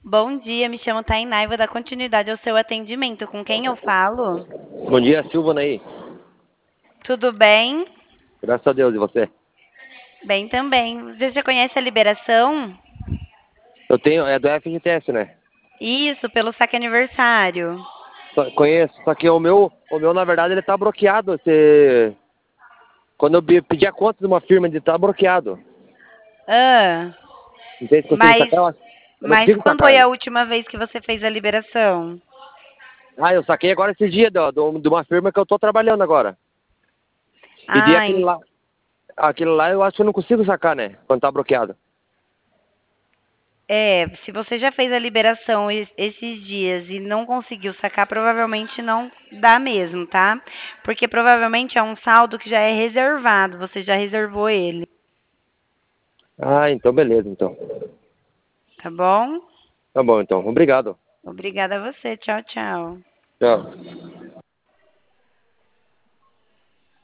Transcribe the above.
Bom dia, me chamo Tainá e vou dar continuidade ao seu atendimento. Com quem eu falo? Bom dia, Silvana aí. Tudo bem? Graças a Deus, e você? Bem também. Você já conhece a liberação? Eu tenho, é do FGTS, né? Isso, pelo saque aniversário. Conheço, só que o meu, na verdade, ele tá bloqueado. Quando eu pedi a conta de uma firma, ele tá bloqueado. Ah, Não sei se consigo mas, sacar, eu não mas consigo quando sacar foi ele. a última vez que você fez a liberação? Ah, eu saquei agora esse dia de uma firma que eu tô trabalhando agora. Pedi Ah, aquele lá eu acho que eu não consigo sacar, né? Quando tá bloqueado. se você já fez a liberação esses dias e não conseguiu sacar, provavelmente não dá mesmo, tá? Porque provavelmente é um saldo que já é reservado, você já reservou ele, Ah, então beleza, então. tá bom? Tá bom, então. Obrigado. Obrigada a você. Tchau, tchau. Tchau.